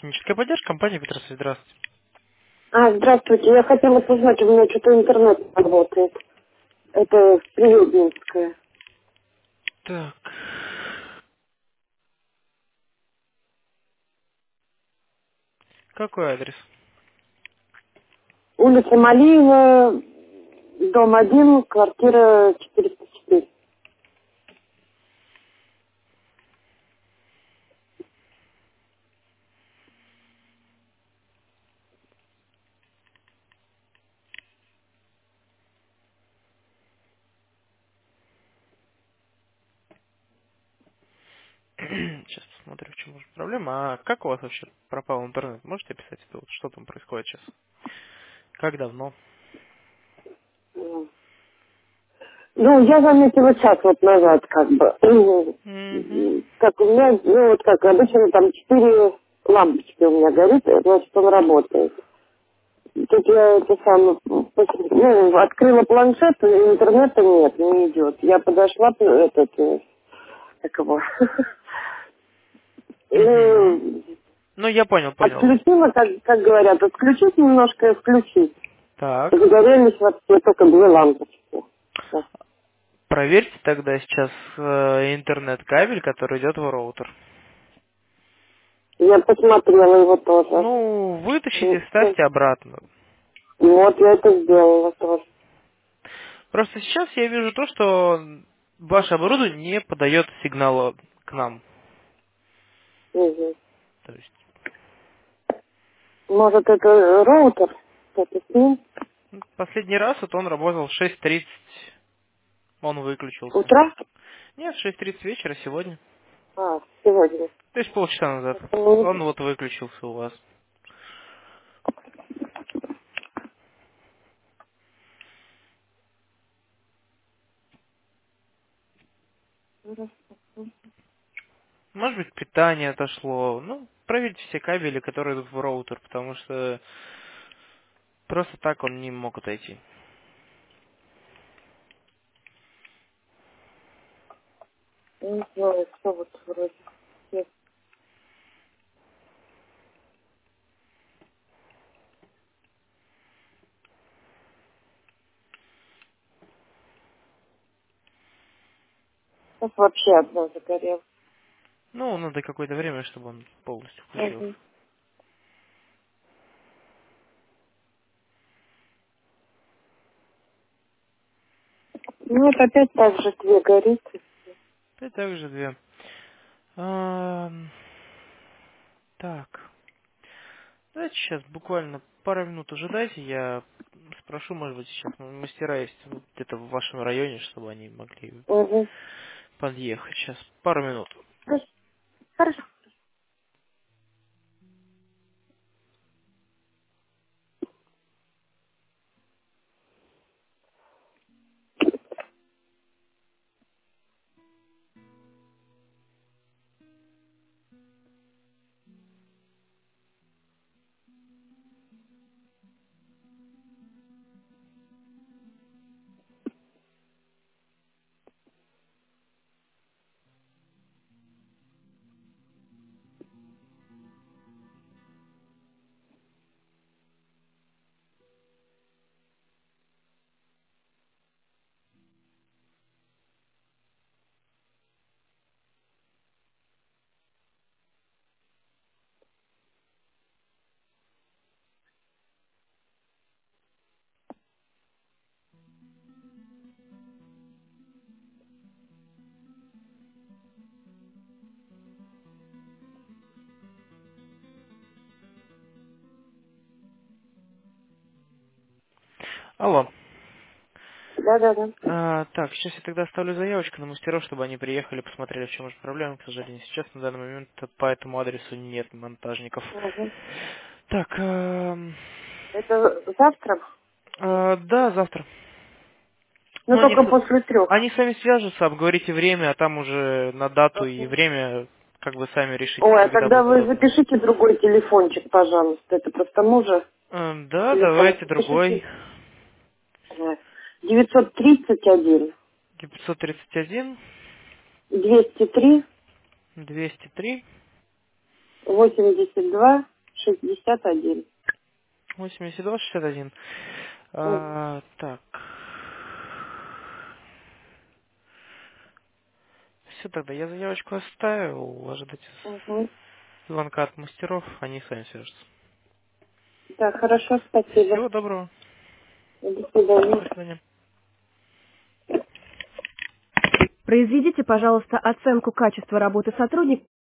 Техническая поддержка, компания Петросвет, здравствуйте. Здравствуйте. Я хотела узнать, у меня что-то интернет не работает. Это Приютинская. Так, какой адрес? Улица Малиева, дом 1, квартира 404. Сейчас посмотрю, в чем может проблема. А как у вас вообще пропал интернет? Можете описать это? Вот что там происходит сейчас? Как давно? Ну, я заметила час вот назад, как бы. Угу. Как у меня, ну, вот как обычно, там 4 лампочки у меня горит, значит, он работает. Тут я это самое, открыла планшет, и интернета нет, не идет. Я подошла, как его, Угу. и Ну, я понял. отключила, как говорят, отключить немножко и включить. Так. Загорелись вообще только 2 лампочки. Да. Проверьте тогда сейчас интернет-кабель, который идет в роутер. Я посмотрела его тоже. Ну, вытащите, Ну, ставьте обратно. вот я это сделала тоже. Просто сейчас я вижу то, что ваше оборудование не подает сигнала к нам. Мгм. То есть Может, это роутер? Это с ним? последний раз вот он работал в 6:30, он выключился. Утра? Нет, в 6:30 вечера сегодня. Сегодня. То есть полчаса назад. Он Ну, вот выключился у вас. Может быть, питание отошло. Ну, проверьте все кабели, которые идут в роутер, потому что просто так он не мог отойти. не знаю, что вот вроде. Нет. Сейчас вообще одна загорелась. Ну, надо какое-то время, чтобы он полностью включился. Мгм. Ну, вот опять так же 2 горит. И также две. Так. Давайте сейчас буквально пару минут ожидайте, я спрошу, может быть, сейчас мастера есть вот где-то в вашем районе, чтобы они могли Угу. подъехать. Сейчас, пару минут. Хорошо. Хорошо. Алло. Да. Так, сейчас я тогда оставлю заявочку на мастеров, чтобы они приехали, посмотрели, в чем же проблема. К сожалению, сейчас на данный момент по этому адресу нет монтажников. Угу. Так, Это завтра? да, завтра. Ну, Ну, только после 3. они сами свяжутся, обговорите время, а там уже на дату и время, как вы сами решите, Ой, а когда тогда будет вы удобно. запишите другой телефончик, пожалуйста. Это просто мужа Да, телефон. давайте другой. Запишите. 931 931 203 203 82 62-61. 82-61. Так. Все, тогда я заявочку оставил. Ожидайте Угу. звонка от мастеров, они сами свяжутся. Да, хорошо, спасибо. Всего доброго. До свидания. До свидания. Произведите, пожалуйста, оценку качества работы сотрудника.